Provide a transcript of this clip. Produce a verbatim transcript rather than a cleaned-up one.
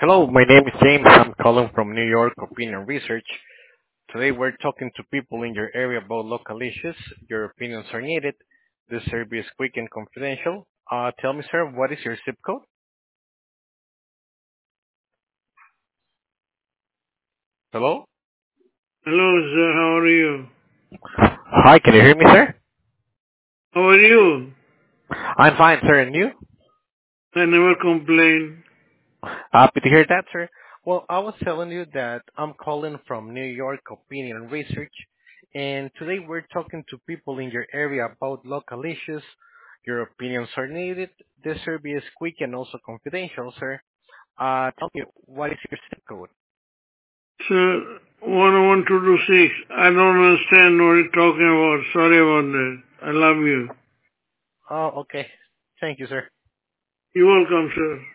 Hello, my name is James. I'm calling from New York Opinion Research. Today we're talking to people in your area about local issues. Your opinions are needed. This survey is quick and confidential. Uh, tell me, sir, what is your zip code? Hello? Hello, sir. How are you? Hi, can you hear me, sir? How are you? I'm fine, sir, and you? I never complain. Happy to hear that, sir. Well, I was telling you that I'm calling from New York Opinion Research, and today we're talking to people in your area about local issues. Your opinions are needed. This survey is quick and also confidential, sir. Uh, tell me, what is your zip code? Sir, one one two two six. I don't understand what you're talking about. Sorry about that. I love you. Oh, okay. Thank you, sir. You're welcome, sir.